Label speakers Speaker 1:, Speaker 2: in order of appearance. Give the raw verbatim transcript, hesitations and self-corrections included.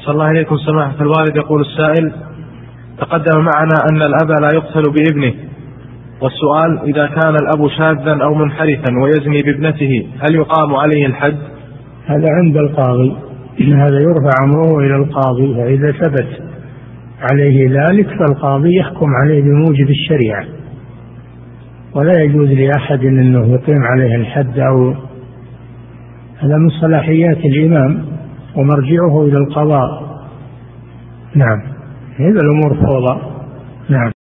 Speaker 1: أحسن الله إليكم سماحة الوالد. يقول السائل: تقدم معنا أن الأب لا يقتل بابنه، والسؤال: إذا كان الأب شاذا أو منحرفا ويزني بابنته هل يقام عليه الحد؟
Speaker 2: هذا عند القاضي، هذا يرفع أمره إلى القاضي، فإذا ثبت عليه ذلك فالقاضي يحكم عليه بموجب الشريعة، ولا يجوز لأحد أنه يقيم عليه الحد، أو هذا من صلاحيات الإمام ومرجعه إلى القضاء. نعم، هذا الأمور فوضى. نعم.